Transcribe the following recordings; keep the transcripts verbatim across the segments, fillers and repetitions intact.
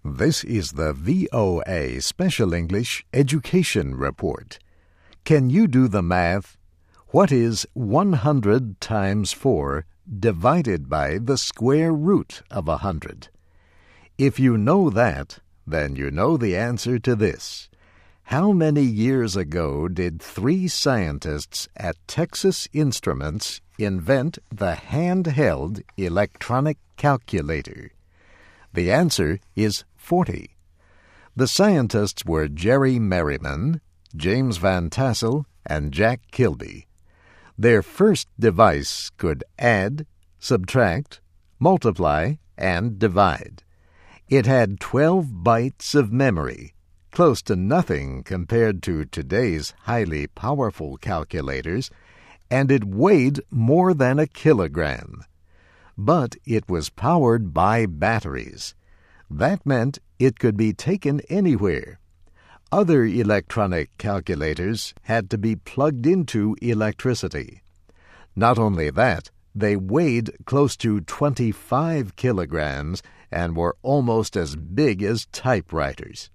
This is the V O A Special English Education Report. Can you do the math? What is one hundred times four divided by the square root of one hundred? If you know that, then you know the answer to this. How many years ago did three scientists at Texas Instruments invent the handheld electronic calculator? The answer is forty. The scientists were Jerry Merriman, James Van Tassel, and Jack Kilby. Their first device could add, subtract, multiply, and divide. It had twelve bytes of memory, close to nothing compared to today's highly powerful calculators, and it weighed more than a kilogram. But it was powered by batteries. That meant it could be taken anywhere. Other electronic calculators had to be plugged into electricity. Not only that, they weighed close to twenty-five kilograms and were almost as big as typewriters.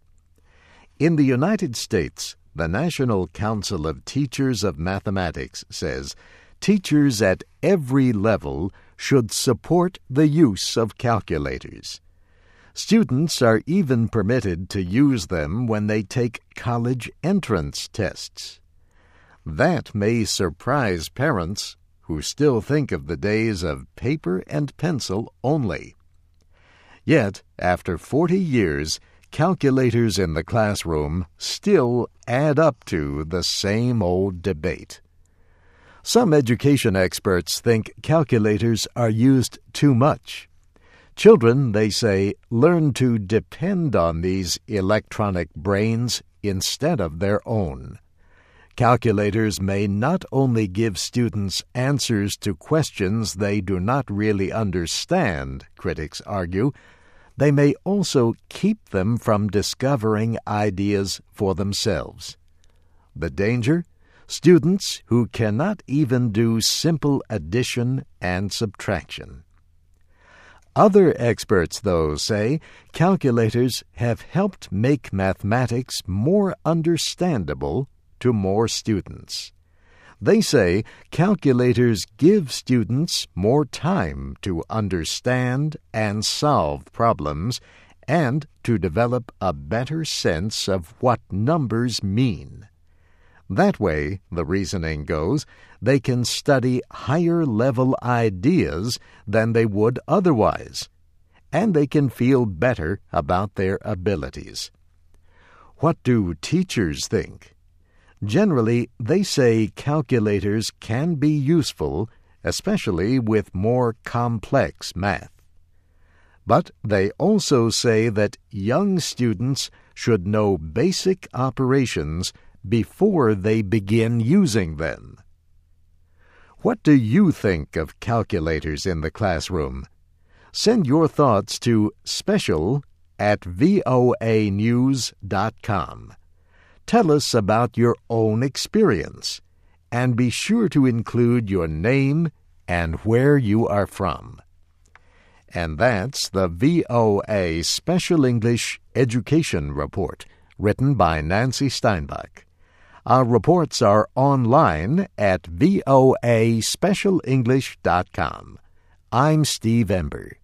In the United States, the National Council of Teachers of Mathematics says teachers at every level should support the use of calculators. Students are even permitted to use them when they take college entrance tests. That may surprise parents who still think of the days of paper and pencil only. Yet, after forty years, calculators in the classroom still add up to the same old debate. Some education experts think calculators are used too much. Children, they say, learn to depend on these electronic brains instead of their own. Calculators may not only give students answers to questions they do not really understand, critics argue, they may also keep them from discovering ideas for themselves. The danger? Students who cannot even do simple addition and subtraction. Other experts, though, say calculators have helped make mathematics more understandable to more students. They say calculators give students more time to understand and solve problems and to develop a better sense of what numbers mean. That way, the reasoning goes, they can study higher-level ideas than they would otherwise, and they can feel better about their abilities. What do teachers think? Generally, they say calculators can be useful, especially with more complex math. But they also say that young students should know basic operations before they begin using them. What do you think of calculators in the classroom? Send your thoughts to special at voa news dot com. Tell us about your own experience, and be sure to include your name and where you are from. And that's the V O A Special English Education Report, written by Nancy Steinbach. Our reports are online at voa special english dot com. I'm Steve Ember.